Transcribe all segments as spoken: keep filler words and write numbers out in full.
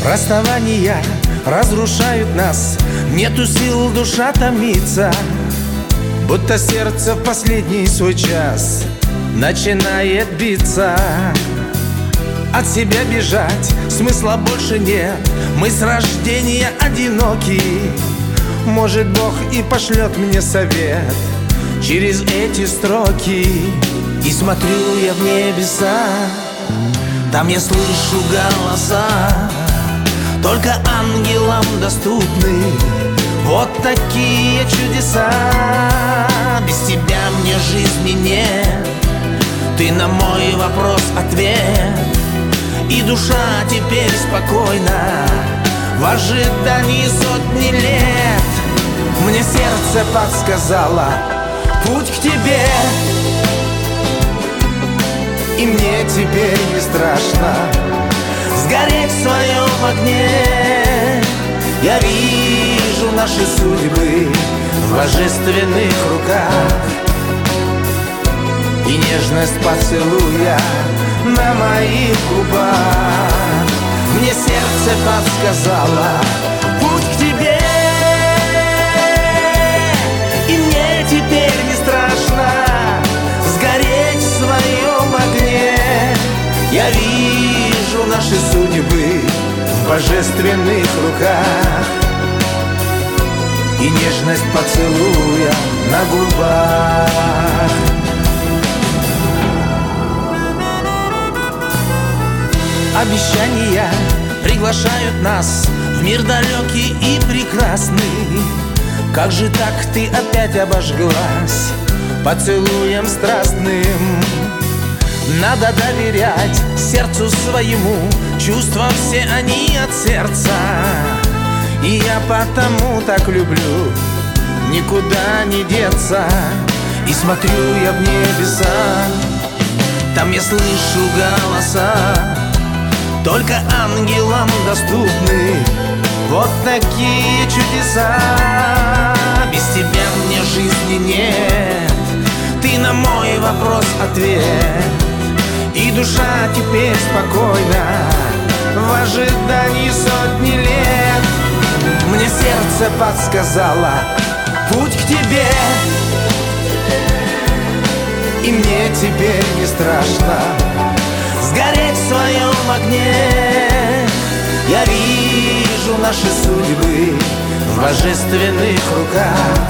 Расставания разрушают нас, нету сил, душа томится, будто сердце в последний свой час начинает биться. От себя бежать смысла больше нет, мы с рождения одиноки. Может, Бог и пошлет мне совет через эти строки. И смотрю я в небеса, там я слышу голоса, только ангелам доступны вот такие чудеса. Без тебя мне жизни нет, ты на мой вопрос ответ. И душа теперь спокойна в ожидании сотни лет. Мне сердце подсказало путь к тебе, и мне теперь не страшно сгореть в своем огне. Я вижу наши судьбы в божественных руках, и нежность поцелуя на моих губах. Мне сердце подсказало путь к тебе, и мне теперь не страшно сгореть в своем огне. Я вижу наши судьбы в божественных руках, и нежность поцелуя на губах. Обещания приглашают нас в мир далекий и прекрасный. Как же так ты опять обожглась поцелуем страстным? Надо доверять сердцу своему, чувства все они от сердца. И я потому так люблю, никуда не деться. И смотрю я в небеса, там я слышу голоса, только ангелам доступны вот такие чудеса. Без тебя мне жизни нет, ты на мой вопрос ответ. И душа теперь спокойна в ожидании сотни лет. Мне сердце подсказало путь к тебе, и мне теперь не страшно сгореть в своем огне. Я вижу наши судьбы в божественных руках,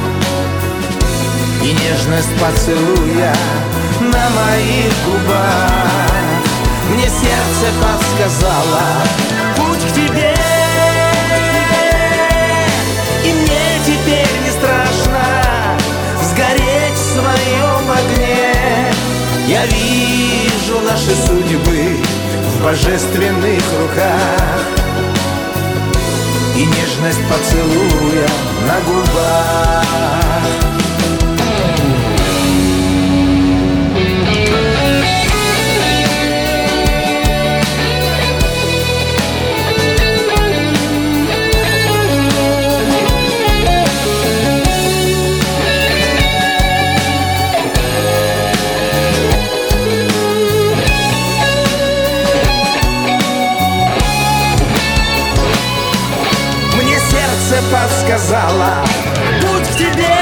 и нежность поцелуя на моих губах. Мне сердце подсказало путь к тебе, и мне теперь не страшно сгореть в своем огне. Я вижу наши судьбы в божественных руках, и нежность поцелуя на губах. Подсказала путь к тебе,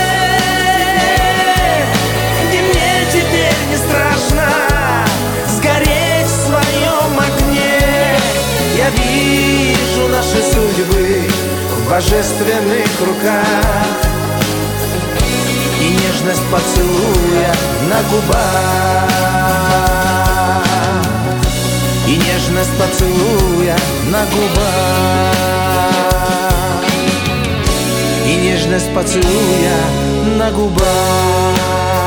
и мне теперь не страшно сгореть в своем огне. Я вижу наши судьбы в божественных руках, и нежность поцелуя на губах, и нежность поцелуя на губах, и нежность поцелуя на губах.